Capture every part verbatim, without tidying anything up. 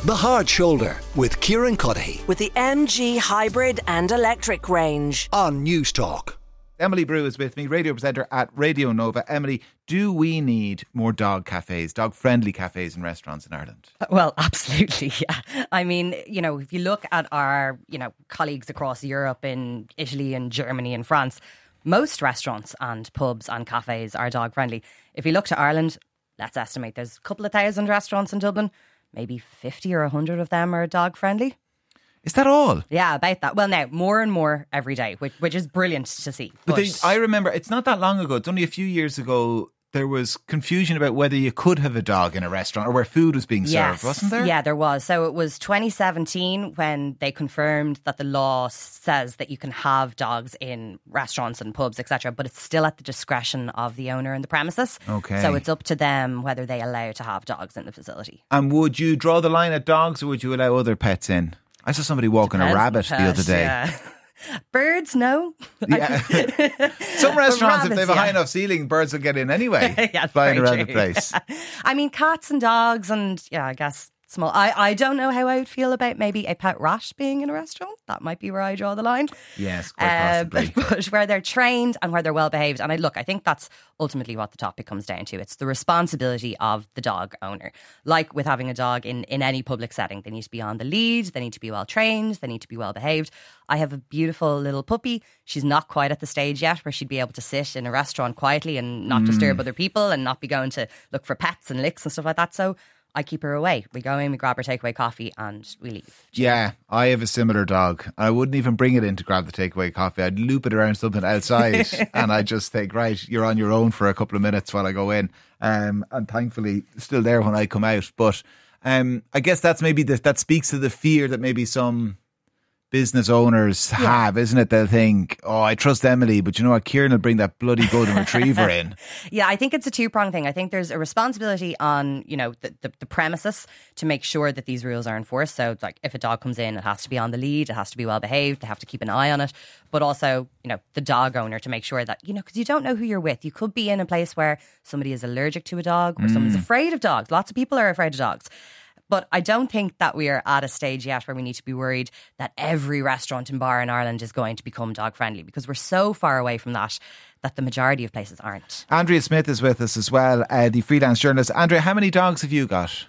The Hard Shoulder with Kieran Cuddihy with the M G Hybrid and Electric range on News Talk. Emily Brew is with me, radio presenter at Radio Nova. Emily, do we need more dog cafes, dog-friendly cafes and restaurants in Ireland? Well, absolutely, yeah. I mean, you know, if you look at our, you know, colleagues across Europe, in Italy and Germany and France, most restaurants and pubs and cafes are dog-friendly. If you look to Ireland, let's estimate there's a couple of thousand restaurants in Dublin. Maybe fifty or one hundred of them are dog-friendly. Is that all? Yeah, about that. Well, now, more and more every day, which, which is brilliant to see. But, but they, I remember, it's not that long ago, it's only a few years ago, there was confusion about whether you could have a dog in a restaurant or where food was being served, yes. wasn't there? Yeah, there was. So it was twenty seventeen when they confirmed that the law says that you can have dogs in restaurants and pubs, et cetera, but it's still at the discretion of the owner and the premises. Okay. So it's up to them whether they allow to have dogs in the facility. And would you draw the line at dogs or would you allow other pets in? I saw somebody walking Depends a rabbit the, the other day. Yeah. Birds, no. Yeah. Some restaurants, rabbits, if they have a yeah. high enough ceiling, birds will get in anyway, yeah, flying around true. the place. I mean, cats and dogs and, yeah, I guess small. I, I don't know how I would feel about maybe a pet rat being in a restaurant. That might be where I draw the line. Yes, quite Uh, possibly. but where they're trained and where they're well behaved. And I look, I think that's ultimately what the topic comes down to. It's the responsibility of the dog owner. Like with having a dog in, in any public setting, they need to be on the lead, they need to be well trained, they need to be well behaved. I have a beautiful little puppy. She's not quite at the stage yet where she'd be able to sit in a restaurant quietly and not Mm. disturb other people and not be going to look for pets and licks and stuff like that. So I keep her away. We go in, we grab her takeaway coffee and we leave. Yeah, I have a similar dog. I wouldn't even bring it in to grab the takeaway coffee. I'd loop it around something outside and I just think, right, you're on your own for a couple of minutes while I go in. Um, and thankfully still there when I come out. But um, I guess that's maybe the, that speaks to the fear that maybe some business owners Yeah. have, isn't it? They'll think, oh, I trust Emily, but you know what, Kieran will bring that bloody golden retriever in. Yeah, I think it's a two-pronged thing. I think there's a responsibility on, you know, the, the, the premises to make sure that these rules are enforced. So, like, if a dog comes in, it has to be on the lead, it has to be well behaved, they have to keep an eye on it. But also, you know, the dog owner to make sure that, you know, because you don't know who you're with. You could be in a place where somebody is allergic to a dog or someone's afraid of dogs. Lots of people are afraid of dogs. But I don't think that we are at a stage yet where we need to be worried that every restaurant and bar in Ireland is going to become dog friendly, because we're so far away from that that the majority of places aren't. Andrea Smith is with us as well, uh, the freelance journalist. Andrea, how many dogs have you got?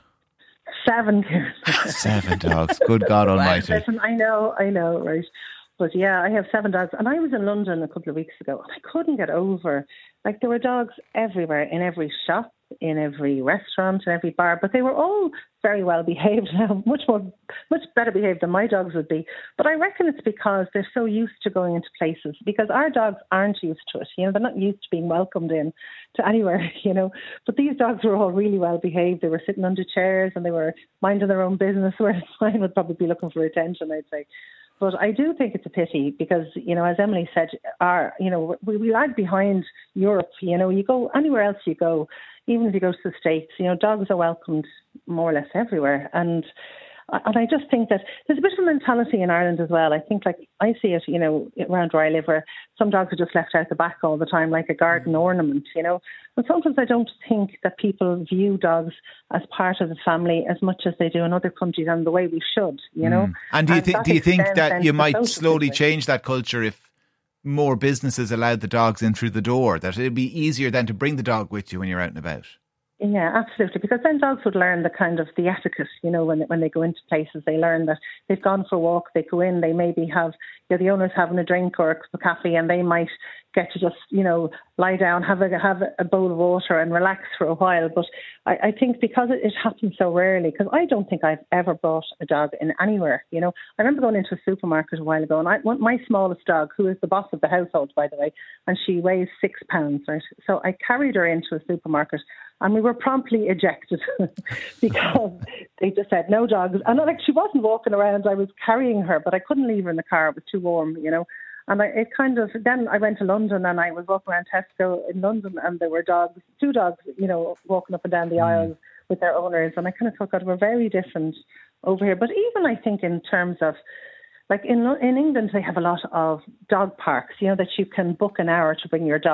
Seven. Seven dogs. Good God Almighty. Listen, I know, I know, right? But yeah, I have seven dogs. And I was in London a couple of weeks ago and I couldn't get over, like, there were dogs everywhere, in every shop, in every restaurant, in every bar, but they were all very well behaved now, much more, much better behaved than my dogs would be. But I reckon it's because they're so used to going into places, because our dogs aren't used to it. You know, they're not used to being welcomed in to anywhere, you know. But these dogs were all really well behaved. They were sitting under chairs and they were minding their own business, whereas mine would probably be looking for attention, I'd say. But I do think it's a pity because, you know, as Emily said, our, you know, we, we lag behind Europe. You know, you go anywhere else you go, even if you go to the States, you know, dogs are welcomed more or less everywhere. And and I just think that there's a bit of a mentality in Ireland as well. I think, like, I see it, you know, around where I live, where some dogs are just left out the back all the time, like a garden ornament, you know. But sometimes I don't think that people view dogs as part of the family as much as they do in other countries, and the way we should, you know. Mm. And do you think that do you think extends that then you to might social slowly people. change that culture if more businesses allowed the dogs in through the door? That it'd be easier then to bring the dog with you when you're out and about? Yeah, absolutely. Because then dogs would learn the kind of the etiquette, you know, when when they go into places, they learn that they've gone for a walk, they go in, they maybe have, you know, the owner's having a drink or a cup of coffee, and they might get to just, you know, lie down, have a have a bowl of water and relax for a while. But I, I think because it, it happens so rarely, because I don't think I've ever brought a dog in anywhere, you know. I remember going into a supermarket a while ago, and I, my smallest dog, who is the boss of the household, by the way, and she weighs six pounds, right? So I carried her into a supermarket, and we were promptly ejected because they just said no dogs. And like, she wasn't walking around, I was carrying her, but I couldn't leave her in the car, it was too warm, you know. And I, it kind of, then I went to London and I was walking around Tesco in London, and there were dogs, two dogs, you know, walking up and down the aisles with their owners. And I kind of thought, God, we're very different over here. But even I think in terms of, like in in England, they have a lot of dog parks, you know, that you can book an hour to bring your dog.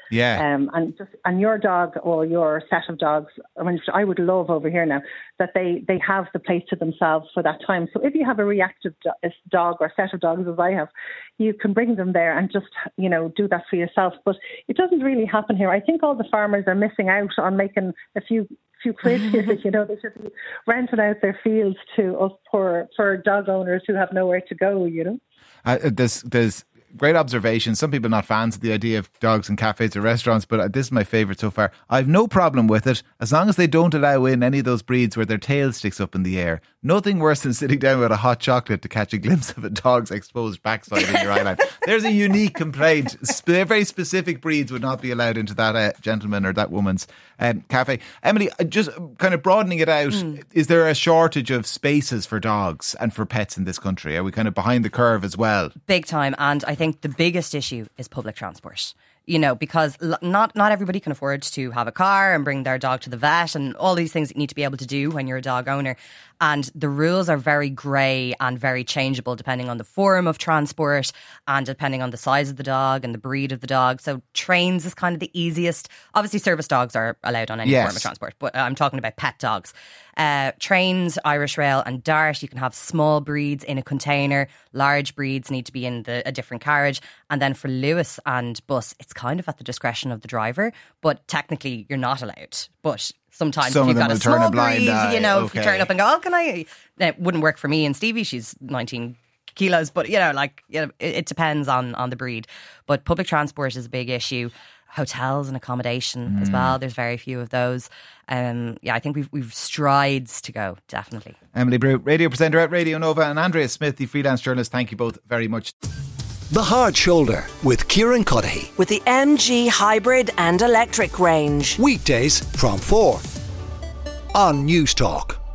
Yeah. Um, and just and your dog or your set of dogs, I mean, I would love over here now that they, they have the place to themselves for that time. So if you have a reactive do- dog or set of dogs, as I have, you can bring them there and just, you know, do that for yourself. But it doesn't really happen here. I think all the farmers are missing out on making a few few quid here. You know, they should be renting out their fields to us poor, poor dog owners who have nowhere to go, you know. Uh, there's, there's great observation. Some people are not fans of the idea of dogs in cafes or restaurants, but this is my favourite so far. I've no problem with it as long as they don't allow in any of those breeds where their tail sticks up in the air. Nothing worse than sitting down with a hot chocolate to catch a glimpse of a dog's exposed backside in your eyeline. There's a unique complaint. Sp- very specific breeds would not be allowed into that uh, gentleman or that woman's um, cafe. Emily, just kind of broadening it out, mm. is there a shortage of spaces for dogs and for pets in this country? Are we kind of behind the curve as well? Big time. And I think the biggest issue is public transport. You know, because not not everybody can afford to have a car and bring their dog to the vet and all these things that you need to be able to do when you're a dog owner. And the rules are very grey and very changeable depending on the form of transport and depending on the size of the dog and the breed of the dog. So trains is kind of the easiest. Obviously, service dogs are allowed on any yes. form of transport, but I'm talking about pet dogs. Uh, trains, Irish Rail and Dart, you can have small breeds in a container. Large breeds need to be in the, a different carriage. And then for Lewis and bus, it's kind of at the discretion of the driver, but technically you're not allowed. But sometimes Some if you've got a small a blind breed, eye. you know, Okay. if you turn up and go, oh, can I? It wouldn't work for me and Stevie. She's nineteen kilos, but you know, like you know, it, it depends on, on the breed. But public transport is a big issue. Hotels and accommodation mm. as well. There's very few of those. Um, yeah, I think we've we've strides to go, definitely. Emily Brew, radio presenter at Radio Nova, and Andrea Smith, the freelance journalist. Thank you both very much. The Hard Shoulder with Kieran Cuddihy. With the M G hybrid and electric range. Weekdays from four on News Talk.